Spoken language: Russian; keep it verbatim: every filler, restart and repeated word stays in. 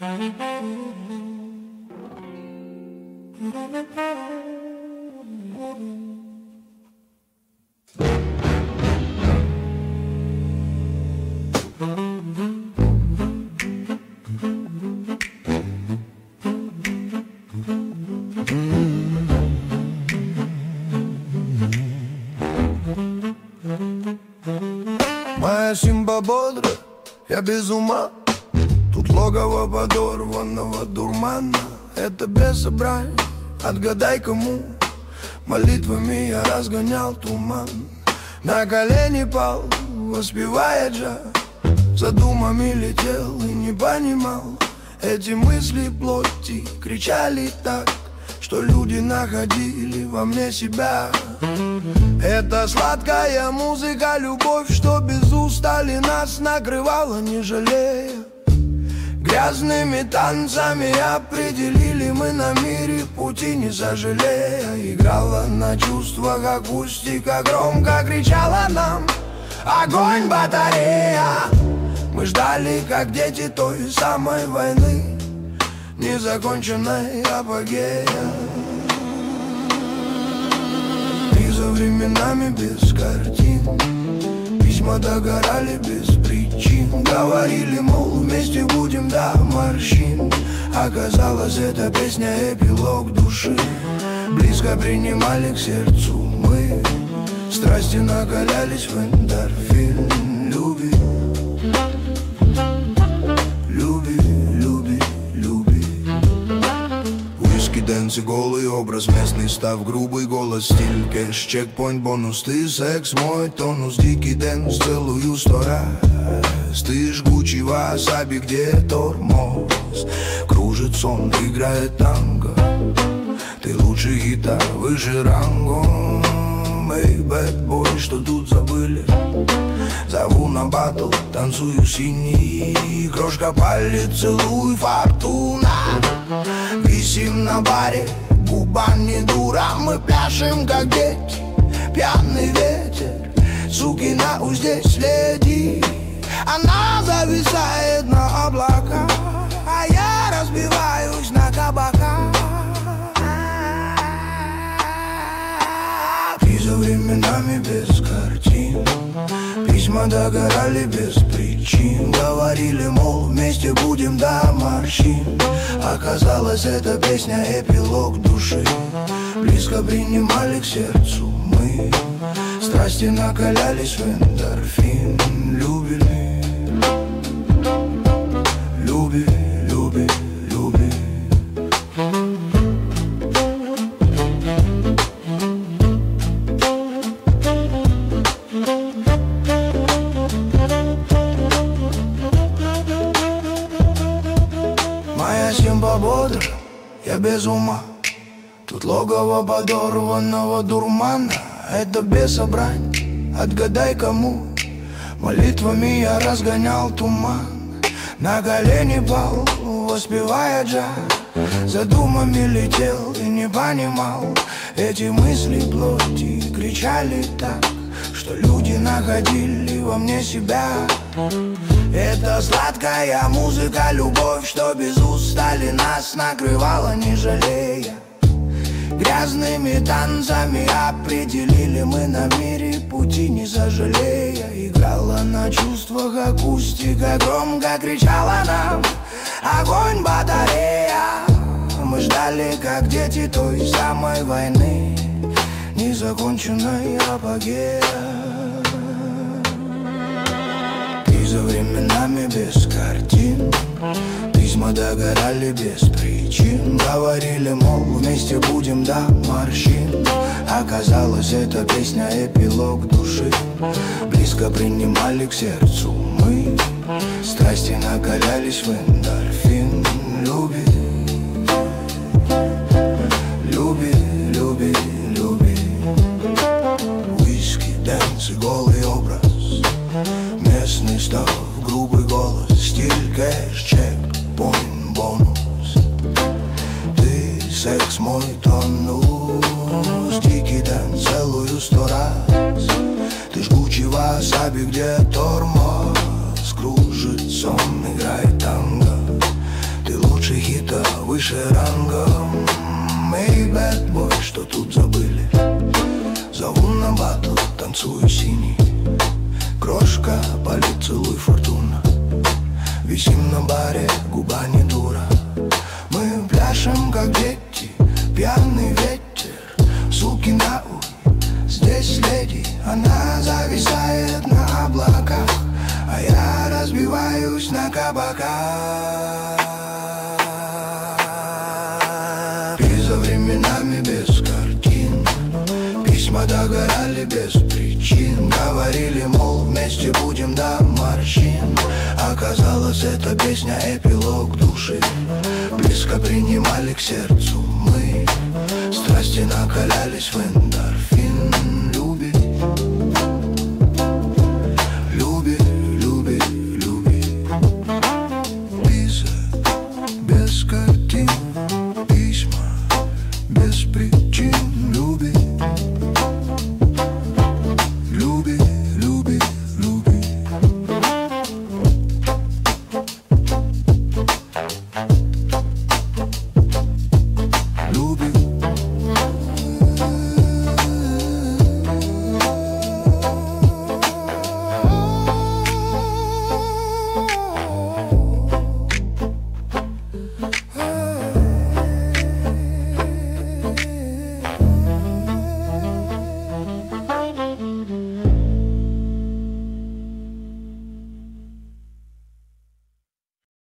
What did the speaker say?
Моя симба бодра, я без ума. Тут логово подорванного дурмана. Это бесобрание, отгадай кому. Молитвами я разгонял туман. На колени пал, воспевая джаз. За думами летел и не понимал. Эти мысли плоти кричали так, что люди находили во мне себя. Это сладкая музыка, любовь, что без устали нас накрывала, не жалея. Грязными танцами определили мы на мире пути, не сожалея. Играла на чувствах акустика, громко кричала нам: огонь, батарея! Мы ждали, как дети, той самой войны, незаконченной апогея. И за временами без картин письма догорали без причин. Говорили, мол, вместе будем до морщин. Оказалось, эта песня эпилог души. Близко принимали к сердцу мы. Страсти накалялись в эндорфин. Люби, люби, люби, люби. Уиски, дэнс и голый образ местный, став грубый голос, стиль, кэш, чекпоинт, бонус. Ты секс, мой тонус, дикий дэнс, целую сто раз. Ты жгучий васаби, где тормоз. Кружит сон, играет танго. Ты лучший гитар, выше рангом. Эй, бэтбой, что тут забыли? Зову на батл, танцую синий. Крошка палец, целуй, фортуна. Висим на баре, губа не дура. Мы пляшем, как дети, пьяный ветер. Сукина узде следи. Она зависает на облаках, а я разбиваюсь на кабаках. И за временами без картин письма догорали без причин. Говорили, мол, вместе будем до морщин. Оказалось, эта песня эпилог души. Близко принимали к сердцу мы. Страсти накалялись в эндорфин. Любили, люби, люби, люби. Моя симба бодра, я без ума. Тут логово подорванного дурмана. Это бесобрань, отгадай кому. Молитвами я разгонял туман. На колени пал, воспевая джаз. За думами летел и не понимал. Эти мысли плоти кричали так, что люди находили во мне себя. Это сладкая музыка, любовь, что без устали нас накрывала, не жалея. Грязными танцами определили мы на мире пути, не сожалея. Играла на чувствах акустика, громко кричала нам: огонь, батарея! Мы ждали, как дети, той самой войны, незаконченной апогея. И за временами без картин письма догорали без причин. Говорили, мол, вместе будем до морщин. Оказалось, эта песня эпилог души. Близко принимали к сердцу мы. Страсти накалялись в эндорфин. Люби, люби, люби, люби. Уиски, дэнс и голый образ. Местный став, грубый голос. Стиль, кэш, чек, поинт, бонус. Ты секс, мой тонус. Дикий дэнс, целую сто раз. Ты жгучий васаби, где тормоз. Кружит сон, играет танго. выше рангом. Эй, бэтбой, что тут забыли? Зову на батл, танцую синий. Крошка, палит, целуй, фортуна. Висим на баре, губа не дура. Мы пляшем, как дети, пьяный ветер. Суки нахуй, здесь леди. Она зависает на облаках, а я разбиваюсь на кабаках. Пиза временами без картин, письма догорали без причин. Говорили, мол, вместе будем до морщин. Оказалось, эта песня эпилог души. Близко принимали к сердцу мы. Страсти накалялись в инда.